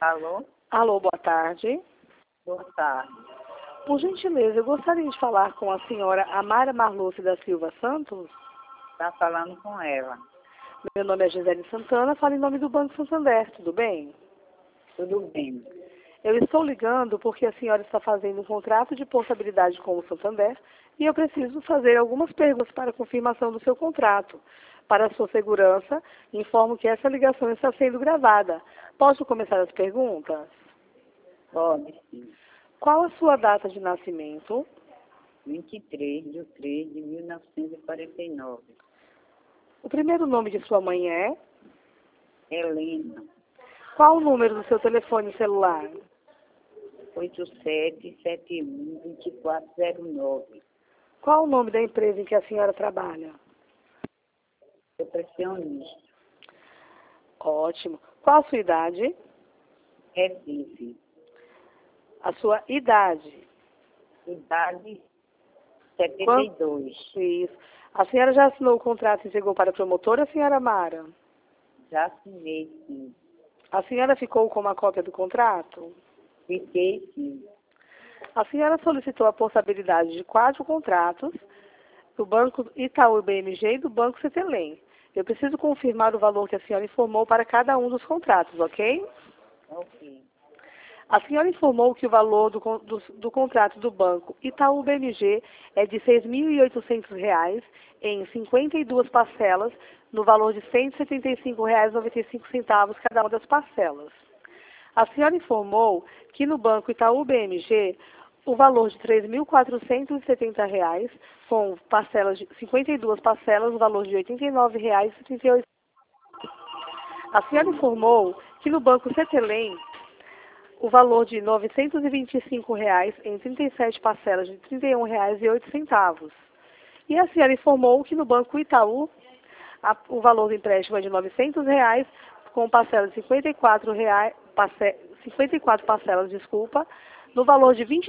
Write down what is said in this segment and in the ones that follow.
Alô? Alô, boa tarde. Boa tarde. Por gentileza, eu gostaria de falar com a senhora Amara Marluce da Silva Santos. Está falando com ela. Meu nome é Gisele Santana, falo em nome do Banco Santander, tudo bem? Tudo bem. Eu estou ligando porque a senhora está fazendo um contrato de portabilidade com o Santander e eu preciso fazer algumas perguntas para confirmação do seu contrato. Para a sua segurança, informo que essa ligação está sendo gravada. Posso começar as perguntas? Pode, sim. Qual a sua data de nascimento? 23/3/1949. O primeiro nome de sua mãe é? Helena. Qual o número do seu telefone celular? 8771-2409. Qual o nome da empresa em que a senhora trabalha? Recepcionista. Ótimo. Qual a sua idade? Recife. A sua idade? Idade 72. Isso. A senhora já assinou o contrato e entregou para a promotora, senhora Mara? Já assinei, sim. A senhora ficou com uma cópia do contrato? Fiquei, sim. A senhora solicitou a portabilidade de 4 contratos do Banco Itaú BMG e do Banco Cetelem. Eu preciso confirmar o valor que a senhora informou para cada um dos contratos, ok? Ok. A senhora informou que o valor do contrato do Banco Itaú BMG é de R$ 6.800 em 52 parcelas, no valor de R$ 175,95 cada uma das parcelas. A senhora informou que no Banco Itaú BMG o valor de R$ 3.470, com parcelas de 52 parcelas, o valor de R$ 89,38. A senhora informou que no Banco Cetelem o valor de R$ 925 em 37 parcelas de R$ 31,08. E a senhora informou que no Banco Itaú o valor do empréstimo é de R$ 900, com parcelas de 54 parcelas, no valor de R$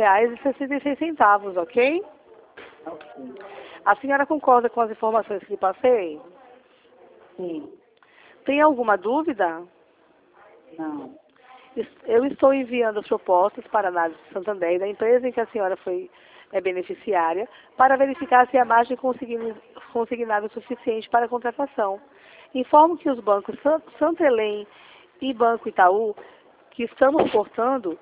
22,66, ok? Ok. A senhora concorda com as informações que lhe passei? Sim. Tem alguma dúvida? Não. Eu estou enviando as propostas para a análise do Santander, da empresa em que a senhora é beneficiária, para verificar se a margem consignada é suficiente para a contratação. Informo que os bancos Santelem e Banco Itaú, que estamos portando,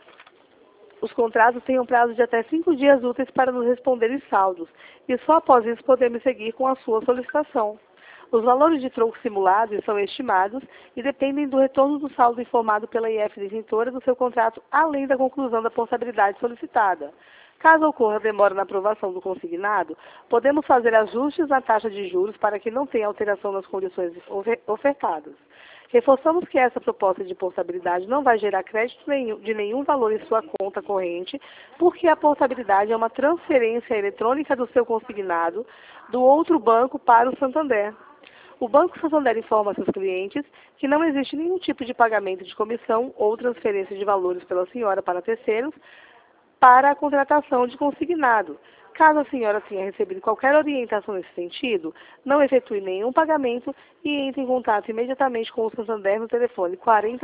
os contratos têm um prazo de até 5 dias úteis para nos responderem saldos, e só após isso podemos seguir com a sua solicitação. Os valores de troco simulados são estimados e dependem do retorno do saldo informado pela IF detentora do seu contrato, além da conclusão da portabilidade solicitada. Caso ocorra demora na aprovação do consignado, podemos fazer ajustes na taxa de juros para que não tenha alteração nas condições ofertadas. Reforçamos que essa proposta de portabilidade não vai gerar crédito de nenhum valor em sua conta corrente, porque a portabilidade é uma transferência eletrônica do seu consignado do outro banco para o Santander. O Banco Santander informa seus clientes que não existe nenhum tipo de pagamento de comissão ou transferência de valores pela senhora para terceiros para a contratação de consignado. Caso a senhora tenha recebido qualquer orientação nesse sentido, não efetue nenhum pagamento e entre em contato imediatamente com o Santander no telefone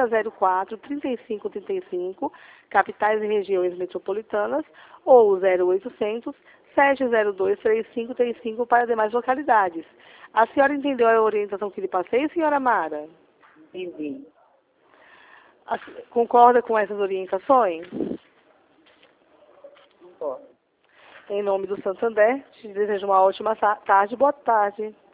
4004-3535, capitais e regiões metropolitanas, ou 0800 702-3535 para demais localidades. A senhora entendeu a orientação que lhe passei, senhora Mara? Entendi. Concorda com essas orientações? Concordo. Em nome do Santander, te desejo uma ótima tarde. Boa tarde.